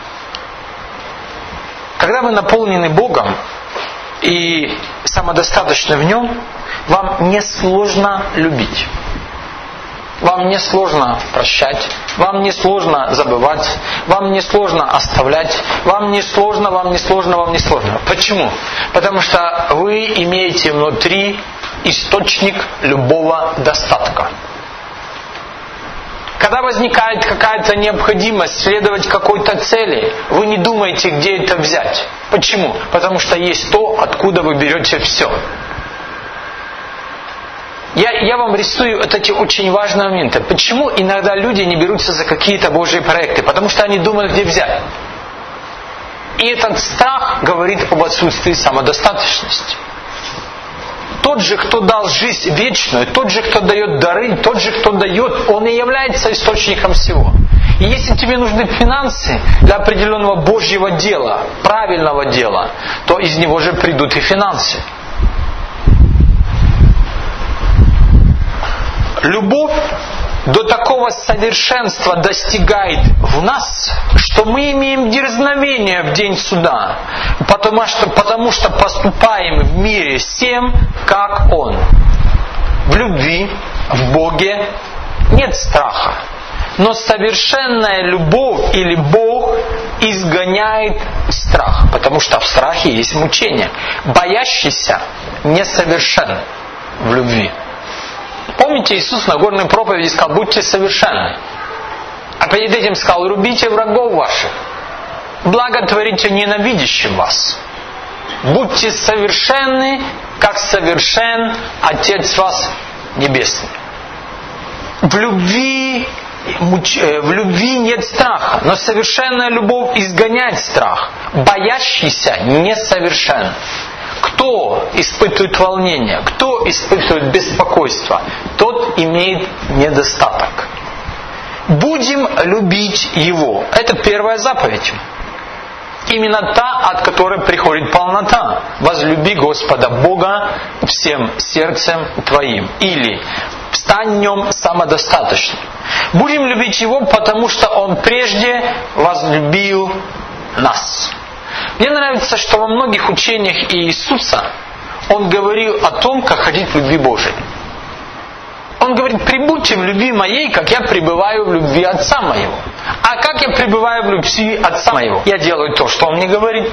Когда вы наполнены Богом и самодостаточны в нем, вам не сложно любить. Вам не сложно прощать, вам не сложно забывать, вам не сложно оставлять, вам не сложно, вам не сложно, вам не сложно. Почему? Потому что вы имеете внутри источник любого достатка. Когда возникает какая-то необходимость следовать какой-то цели, вы не думаете, где это взять. Почему? Потому что есть то, откуда вы берете все. Я, я вам рисую вот эти очень важные моменты. Почему иногда люди не берутся за какие-то Божьи проекты? Потому что они думают, где взять. И этот страх говорит об отсутствии самодостаточности. Тот же, кто дал жизнь вечную, тот же, кто дает дары, тот же, кто дает, он и является источником всего. И если тебе нужны финансы для определенного Божьего дела, правильного дела, то из него же придут и финансы. Любовь до такого совершенства достигает в нас, что мы имеем дерзновение в день суда, потому что, потому что поступаем в мире с тем, как Он. В любви, в Боге нет страха. Но совершенная любовь или Бог изгоняет страх, потому что в страхе есть мучение. Боящийся несовершен в любви. Помните, Иисус на горной проповеди сказал: будьте совершенны. А перед этим сказал: любите врагов ваших, благотворите ненавидящим вас. Будьте совершенны, как совершен Отец вас Небесный. В любви, в любви нет страха, но совершенная любовь изгоняет страх. Боящийся несовершен. Кто испытывает волнение, кто испытывает беспокойство, тот имеет недостаток. Будем любить Его. Это первая заповедь. Именно та, от которой приходит полнота. Возлюби Господа Бога всем сердцем твоим. Или стань в Нем самодостаточным. Будем любить Его, потому что Он прежде возлюбил нас. Мне нравится, что во многих учениях Иисуса Он говорил о том, как ходить в любви Божией. Он говорит: пребудьте в любви моей, как я пребываю в любви Отца моего. А как я пребываю в любви Отца моего? Я делаю то, что Он мне говорит.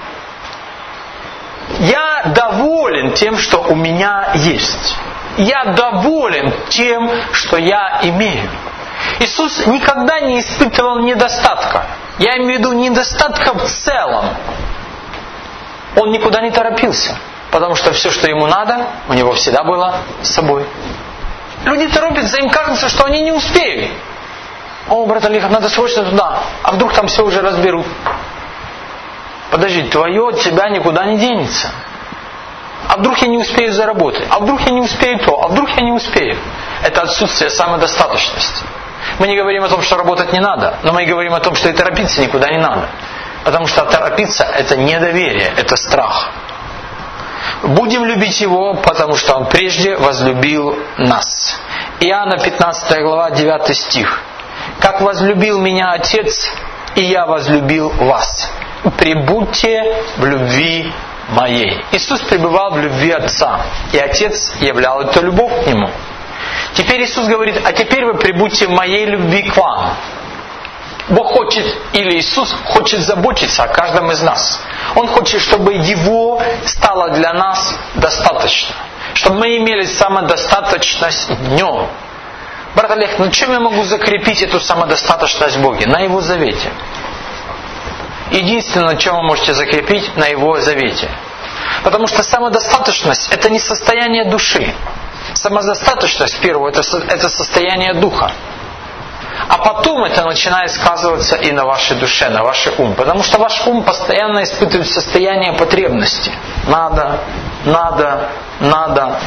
Я доволен тем, что у меня есть. Я доволен тем, что я имею. Иисус никогда не испытывал недостатка. Я имею в виду недостатка в целом. Он никуда не торопился, потому что все, что ему надо, у него всегда было с собой. Люди торопятся, им кажется, что они не успеют. О, брат Олег, надо срочно туда. А вдруг там все уже разберут? Подожди, твое от тебя никуда не денется. А вдруг я не успею заработать? А вдруг я не успею то? А вдруг я не успею? Это отсутствие самодостаточности. Мы не говорим о том, что работать не надо, но мы говорим о том, что и торопиться никуда не надо. Потому что торопиться — это недоверие, это страх. Будем любить Его, потому что Он прежде возлюбил нас. Иоанна пятнадцатая глава, девятый стих. «Как возлюбил меня Отец, и я возлюбил вас. Пребудьте в любви моей». Иисус пребывал в любви Отца, и Отец являл эту любовь к Нему. Теперь Иисус говорит: а теперь вы пребудьте в моей любви к вам. Бог хочет, или Иисус хочет заботиться о каждом из нас. Он хочет, чтобы Его стало для нас достаточно. Чтобы мы имели самодостаточность днем. Брат Олег, на чем я могу закрепить эту самодостаточность в Боге? На Его завете. Единственное, на чем вы можете закрепить, на Его завете. Потому что самодостаточность — это не состояние души. Самодостаточность, первое, это, это состояние духа. А потом это начинает сказываться и на вашей душе, на ваш ум. Потому что ваш ум постоянно испытывает состояние потребности. Надо, надо, надо.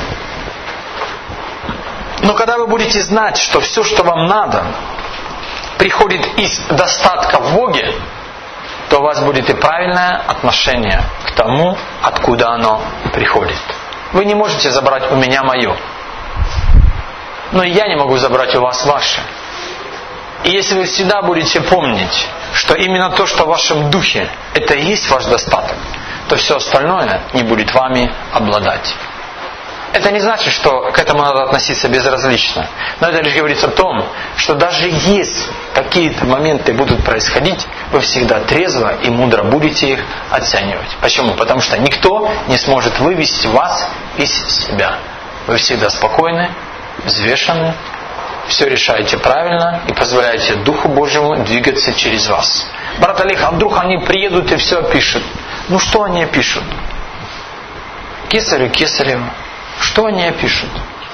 Но когда вы будете знать, что все, что вам надо, приходит из достатка в Боге, то у вас будет и правильное отношение к тому, откуда оно приходит. Вы не можете забрать у меня мое. Но и я не могу забрать у вас ваше. И если вы всегда будете помнить, что именно то, что в вашем духе, это и есть ваш достаток, то все остальное не будет вами обладать. Это не значит, что к этому надо относиться безразлично. Но это лишь говорит о том, что даже если какие-то моменты будут происходить, вы всегда трезво и мудро будете их оценивать. Почему? Потому что никто не сможет вывести вас из себя. Вы всегда спокойны, взвешены, все решаете правильно и позволяете Духу Божьему двигаться через вас. Брат Олег, а вдруг они приедут и все опишут? Ну что они опишут? Кесарю Кесареву. Что они опишут?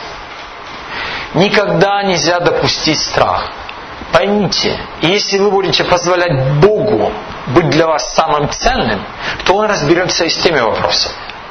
Никогда нельзя допустить страх. Поймите, если вы будете позволять Богу быть для вас самым ценным, то Он разберется и с теми вопросами.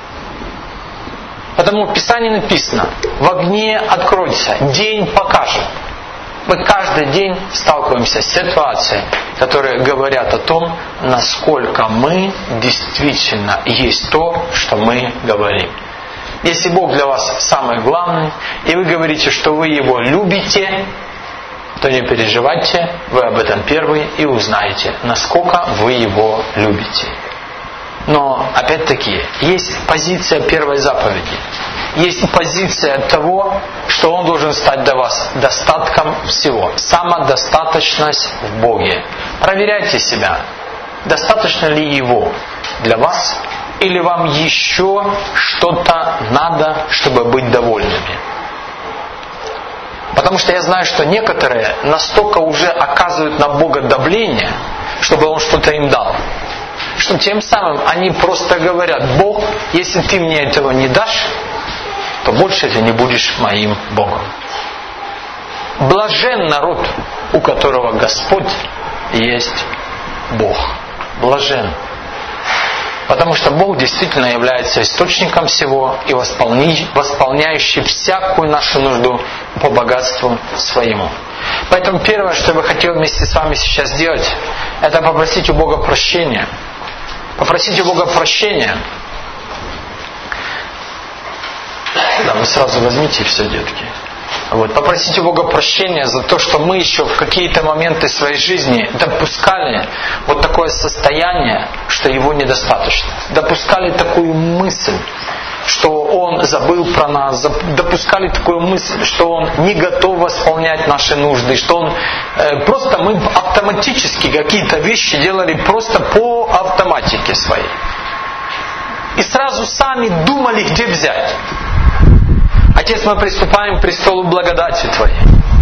Потому в Писании написано: в огне откройся, день покажет. Мы каждый день сталкиваемся с ситуациями, которые говорят о том, насколько мы действительно есть то, что мы говорим. Если Бог для вас самый главный, и вы говорите, что вы Его любите, то не переживайте, вы об этом первые и узнаете, насколько вы Его любите. Но, опять-таки, есть позиция первой заповеди. есть позиция того, что Он должен стать для вас достатком всего. Самодостаточность в Боге. Проверяйте себя. Достаточно ли Его для вас? Или вам еще что-то надо, чтобы быть довольными? Потому что я знаю, что некоторые настолько уже оказывают на Бога давление, чтобы Он что-то им дал. Что тем самым они просто говорят: Бог, если ты мне этого не дашь, то больше ты не будешь моим Богом. Блажен народ, у которого Господь есть Бог. Блажен. Потому что Бог действительно является источником всего и восполняющий всякую нашу нужду по богатству своему. Поэтому первое, что я бы хотел вместе с вами сейчас сделать, это попросить у Бога прощения. Попросить у Бога прощения. Да, вы сразу возьмите все, детки. Вот. Попросить у Бога прощения за то, что мы еще в какие-то моменты своей жизни допускали вот такое состояние, что Его недостаточно. Допускали такую мысль, что Он забыл про нас. Допускали такую мысль, что Он не готов восполнять наши нужды. Что Он э, просто мы автоматически какие-то вещи делали просто по автоматике своей. И сразу сами думали, где взять. Отец, мы приступаем к престолу благодати Твоей.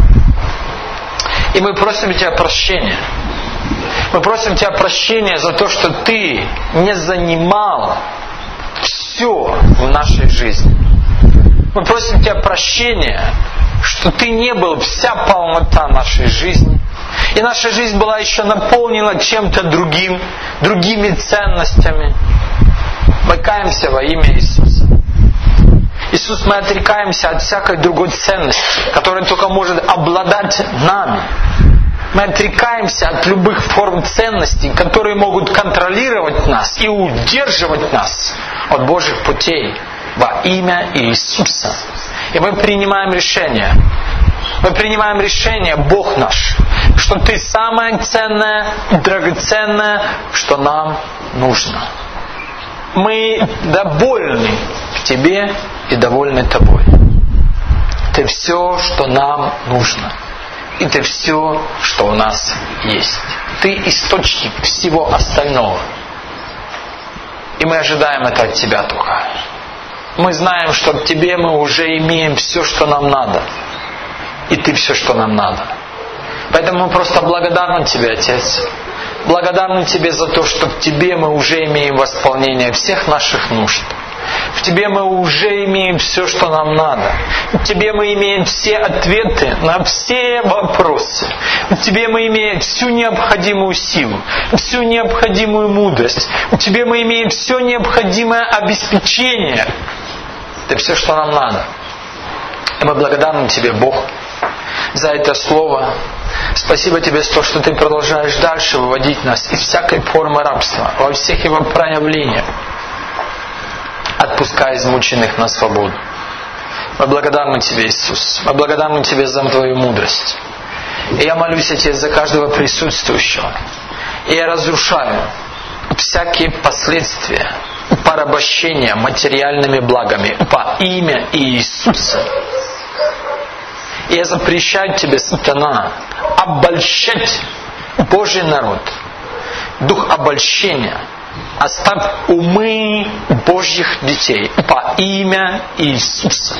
И мы просим Тебя прощения. Мы просим Тебя прощения за то, что Ты не занимал все в нашей жизни. Мы просим Тебя прощения, что Ты не был вся полнота нашей жизни. И наша жизнь была еще наполнена чем-то другим, другими ценностями. Мы каемся во имя Иисуса. Иисус, мы отрекаемся от всякой другой ценности, которая только может обладать нами. Мы отрекаемся от любых форм ценностей, которые могут контролировать нас и удерживать нас от Божьих путей во имя Иисуса. И мы принимаем решение. Мы принимаем решение, Бог наш, что Ты самое ценное и драгоценное, что нам нужно. Мы довольны Тебе и довольны Тобой. Ты все, что нам нужно. И Ты все, что у нас есть. Ты источник всего остального. И мы ожидаем это от Тебя только. Мы знаем, что от Тебе мы уже имеем все, что нам надо. И Ты все, что нам надо. Поэтому мы просто благодарны Тебе, Отец. Благодарны Тебе за то, что в Тебе мы уже имеем восполнение всех наших нужд. В Тебе мы уже имеем все, что нам надо. В Тебе мы имеем все ответы на все вопросы. В Тебе мы имеем всю необходимую силу, всю необходимую мудрость. В Тебе мы имеем все необходимое обеспечение. Это все, что нам надо. И мы благодарны Тебе, Бог, за это слово. Спасибо Тебе за то, что Ты продолжаешь дальше выводить нас из всякой формы рабства, во всех его проявлениях, отпуская измученных на свободу. Мы благодарны Тебе, Иисус. Мы благодарны Тебе за Твою мудрость. И я молюсь, Отец, за каждого присутствующего. И я разрушаю всякие последствия порабощения материальными благами во имя Иисуса. И я запрещаю Тебе, сатана, обольщать Божий народ. Дух обольщения. Оставь умы Божьих детей во имя Иисуса.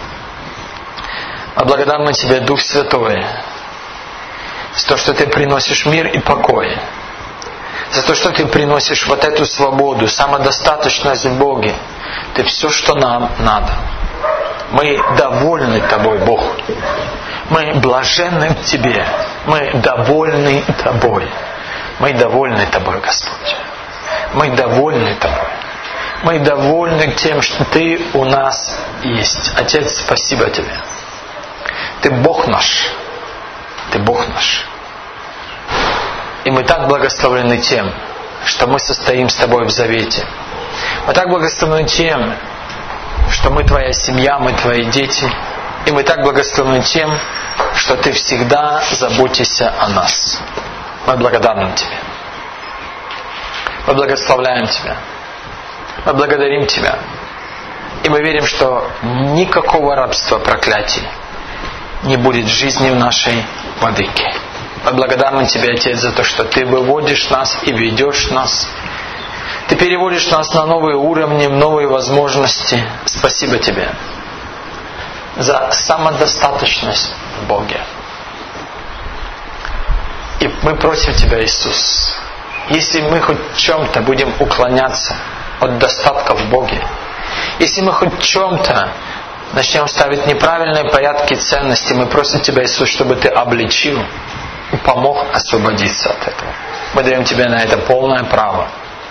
А благодарны Тебе, Дух Святой, за то, что Ты приносишь мир и покой. За то, что Ты приносишь вот эту свободу, самодостаточность в Боге. Ты все, что нам надо. Мы довольны Тобой, Бог. Мы блаженны в Тебе. Мы довольны Тобой. Мы довольны Тобой, Господь. Мы довольны Тобой. Мы довольны тем, что Ты у нас есть. Отец, спасибо Тебе. Ты Бог наш. Ты Бог наш. И мы так благословлены тем, что мы состоим с Тобой в завете. Мы так благословлены тем, что мы Твоя семья, мы Твои дети. И мы так благословлены тем, что Ты всегда заботишься о нас. Мы благодарны Тебе. Мы благословляем Тебя. Мы благодарим Тебя И мы верим, что никакого рабства, проклятий не будет в жизни в нашей владыки. Мы благодарны Тебе, Отец, за то, что Ты выводишь нас и ведешь нас. Ты переводишь нас на новые уровни, новые возможности. Спасибо Тебе за самодостаточность в Боге. И мы просим Тебя, Иисус, если мы хоть в чем-то будем уклоняться от достатка в Боге, если мы хоть в чем-то начнем ставить неправильные порядки ценностей, мы просим Тебя, Иисус, чтобы Ты обличил и помог освободиться от этого. Мы даем Тебе на это полное право.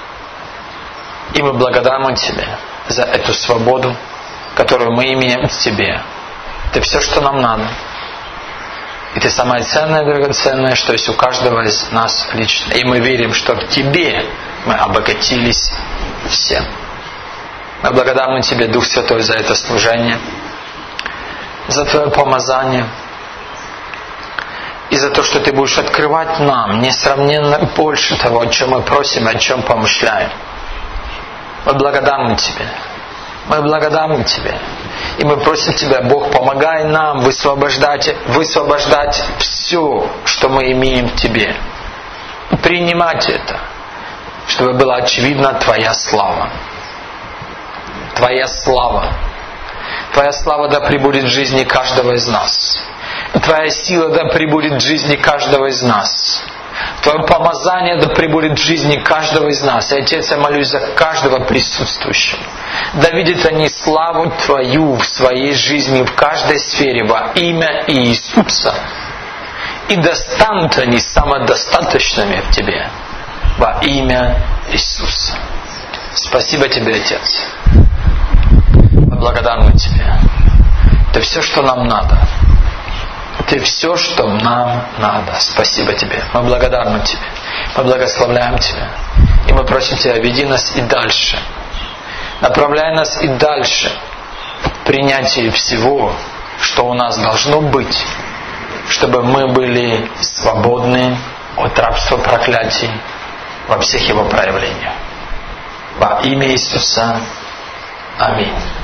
И мы благодарны Тебе за эту свободу, которую мы имеем в Тебе. Ты все, что нам надо. И Ты самое ценное, драгоценное, что есть у каждого из нас лично. И мы верим, что в Тебе мы обогатились всем. Мы благодарны Тебе, Дух Святой, за это служение, за Твое помазание и за то, что Ты будешь открывать нам несравненно больше того, о чем мы просим, о чем помышляем. Мы благодарны Тебе. Мы благодарны Тебе. И мы просим Тебя, Бог, помогай нам высвобождать, высвобождать все, что мы имеем в Тебе. Принимать это, чтобы была очевидна Твоя слава. Твоя слава. Твоя слава да пребудет в жизни каждого из нас. Твоя сила да пребудет в жизни каждого из нас. Твое помазание да пребудет в жизни каждого из нас. И, Отец, я молюсь за каждого присутствующего. Да видят они славу Твою в своей жизни, в каждой сфере, во имя Иисуса. И да станут они самодостаточными в Тебе, во имя Иисуса. Спасибо Тебе, Отец. Мы благодарны Тебе. Ты все, что нам надо. Ты все, что нам надо. Спасибо Тебе. Мы благодарны Тебе. Мы благословляем Тебя. И мы просим Тебя, веди нас и дальше. Направляй нас и дальше в принятии всего, что у нас должно быть, чтобы мы были свободны от рабства проклятий во всех его проявлениях. Во имя Иисуса. Аминь.